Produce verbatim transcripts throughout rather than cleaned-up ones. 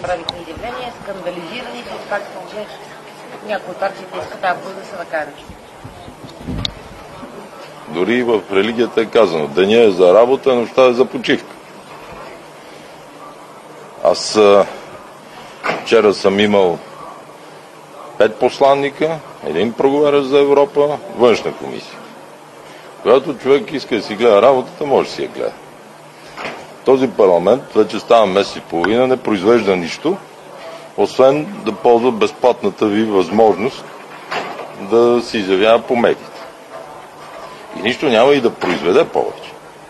направихме изявление, скандализираните от факта, че някои от партиите искат Август да се накара. Дори в религията е казано, деня е за работа, нощта е за почивка. Аз а, вчера съм имал пет посланника, един проговарящ за Европа, външна комисия. Когато човек иска да си гледа работата, може да си я гледа. Този парламент вече става месец и половина, не произвежда нищо, освен да ползва безплатната ви възможност да се изявява по медиите. И нищо няма и да произведе повече.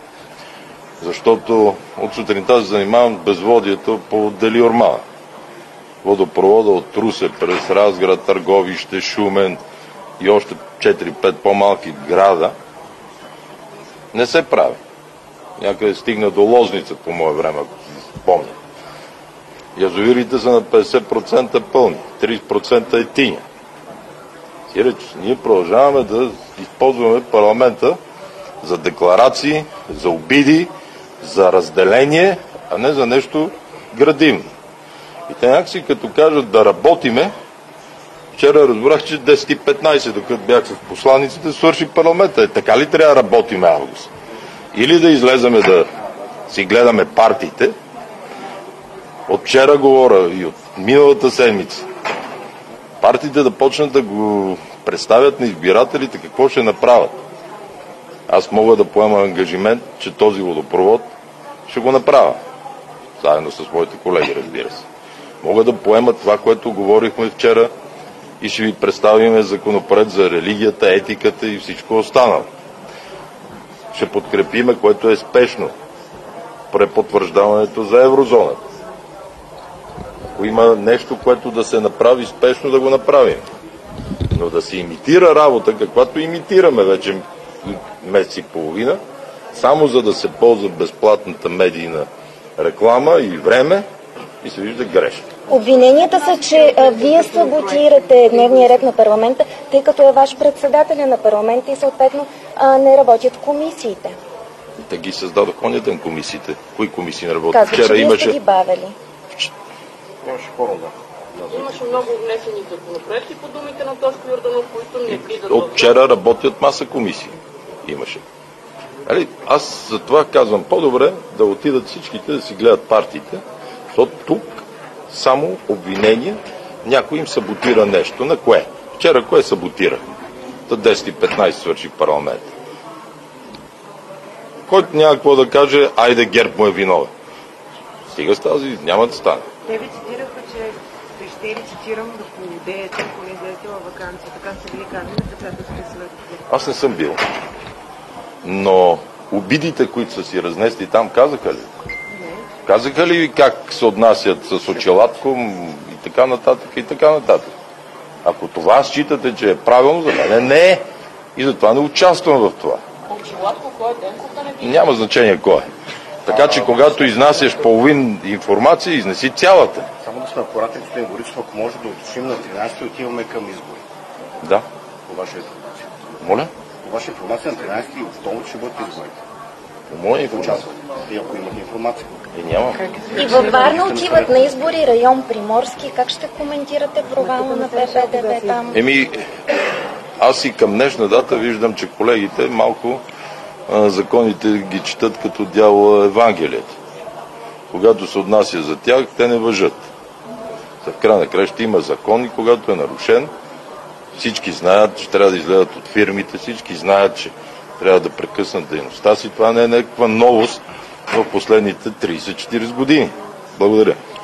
Защото от сутринта се занимавам с безводието по Делиормана. Водопровода от Русе през Разград, Търговище, Шумен и още четири-пет по-малки града не се прави. Някъде стигна до Лозница по мое време, ако си спомня. Язовирите са на петдесет процента пълни, тридесет процента е тиня. Сиреч, ние продължаваме да използваме парламента за декларации, за обиди, за разделение, а не за нещо градивно. И те някакси като кажат да работиме, вчера разбрах, че десет и петнайсет, докато бях с посланиците, свърши парламента. Е, така ли трябва да работиме август? Или да излеземе да си гледаме партиите, от вчера говоря и от миналата седмица, партиите да почнат да го представят на избирателите какво ще направят. Аз мога да поема ангажимент, че този водопровод ще го направя. Заедно с моите колеги, разбира се. Мога да поема това, което говорихме вчера и ще ви представим законопроект за религията, етиката и всичко останало. Ще подкрепиме, което е спешно, препотвърждаването за еврозоната. Ако има нещо, което да се направи спешно, да го направим. Но да се имитира работа, каквато имитираме вече месец и половина, само за да се ползва безплатната медийна реклама и време, и се вижда грешка. Обвиненията са, че а, вие саботирате дневния ред на парламента, тъй като е ваш председателя на парламента и съответно а, не работят комисиите. Те ги създадох оня ден комисиите. Кои комисии не работят? Казва, че вие имаше... сте ги бавили. Имаше по-рано. Имаше много внесени законопроекти по думите на Тошко Йорданов, които не влизат. От вчера работят маса комисии. Имаше. Али, аз за това казвам по-добре да отидат всичките да си гледат партиите, защото тук само обвинения, някой им саботира нещо. На кое? Вчера кое саботира? Та десет и петнайсет свърши парламент. Който няма какво да каже, айде ГЕРБ му е виновен. Стига с тази, няма да стане. Те ви цитираха, че ще ви цитирам да поведеете, ако не излезете във ваканция. Така са били казани на председателския съвет. Аз не съм бил. Но обидите, които са си разнесли там, казаха ли? Не. Казаха ли как се отнасят с очелатко и така нататък и така нататък? Ако това считате, че е правилно, за мен не е. И затова не участвам в това. Очелатко, кой е Денков да не би? Няма значение кой е. Така че когато изнасяш половин информация, изнеси цялата. Само да сме акуратни, господин Борисов, ако може да уточним на тринайсети отиваме към избори. Да. По ваша информация. Моля? По ваша информация на тринайсети октомври ще бъдат изборите. По моя информация. И ако имате информация. И няма. И във Варна отиват на избори район Приморски. Как ще коментирате провала на П П Д Б там? Еми, аз и към днешна дата виждам, че колегите малко а, законите ги четат като дявола Евангелието. Когато се отнася за тях, те не важат. В края на края ще има закон и когато е нарушен, всички знаят, че трябва да изгледат от фирмите, всички знаят, че трябва да прекъснат дейността си. Това не е някаква новост в последните трийсет-четирийсет години. Благодаря.